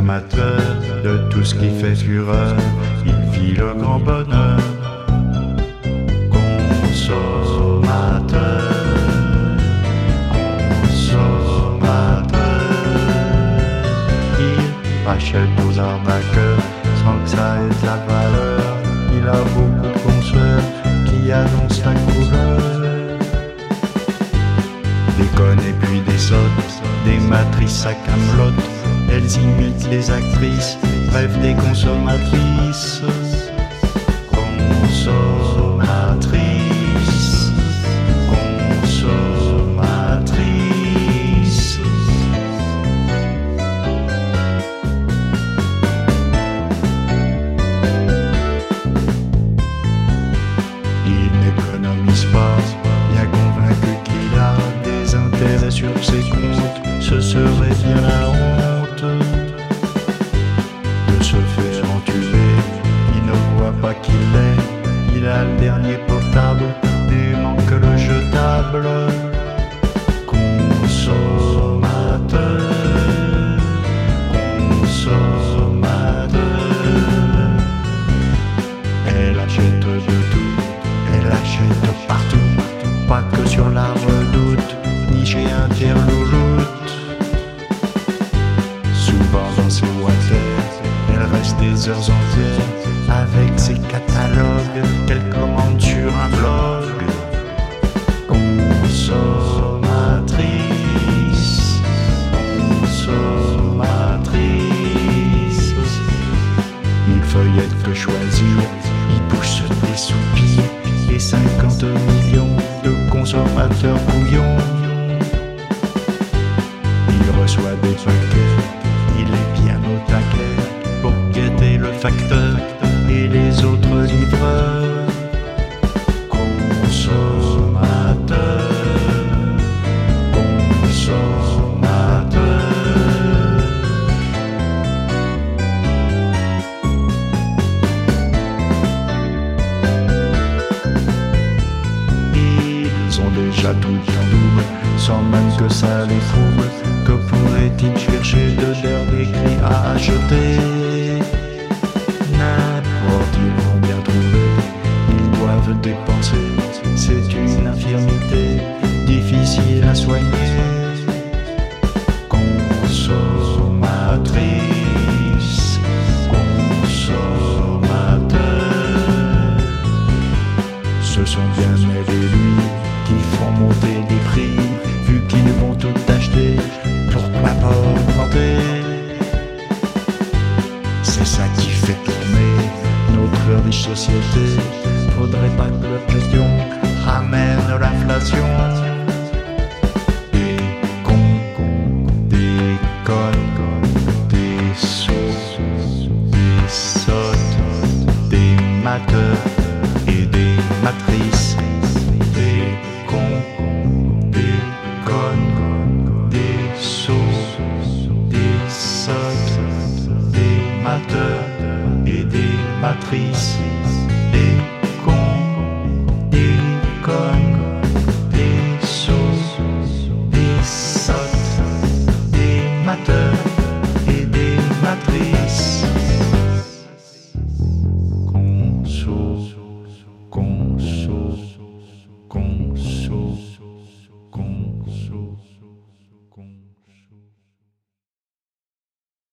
amateurs de tout ce qui fait fureur. Il vit le grand bonheur. Consommateur, consommateur. Il achète aux arnaqueurs sans que ça ait de la valeur. Il a beaucoup de consoeurs qui annoncent la couleur. Des connes et puis des sottes, des matrices à Camelot. Elles imitent les actrices, bref des consommatrices. Consommatrices, consommatrices. Il n'économise pas, bien convaincu qu'il a des intérêts sur ses comptes. Ce serait bien la honte de se faire entuber. Il ne voit pas qu'il l'est. Il a le dernier portable, dément que le jetable. Consommateur, consommateur. Elle achète de tout, elle achète partout. Pas que sur la redoute, ni chez Interlouloute. Souvent dans ses water, elle reste des heures entières avec ses catalogues qu'elle commande sur un blog. Consommatrice, consommatrice. Il feuillette que choisir, il pousse des soupirs et 50 millions de consommateurs couillons. Il reçoit des paquets, il est bien au taquet pour guetter le facteur et les autres livreurs. Consommateur, consommateur. Ils ont déjà tout en double, sans même que ça les trouble. Que pourraient-ils chercher de derniers cris à acheter? N'importe, ils vont bien trouver. Ils doivent dépenser, c'est une infirmité difficile à soigner. Consommatrice, consommateur. Ce sont bien elle et lui qui font monter les prix. Vu qu'ils vont tout acheter, pourquoi pas augmenter? C'est ça qui fait tourner notre riche société. Faudrait pas que leur gestion ramène l'inflation. Des cons, des connes, des sots, des sottes, des mateurs et des matrices. Des cons, des connes, des sots, des sottes, des mateurs et des matrices.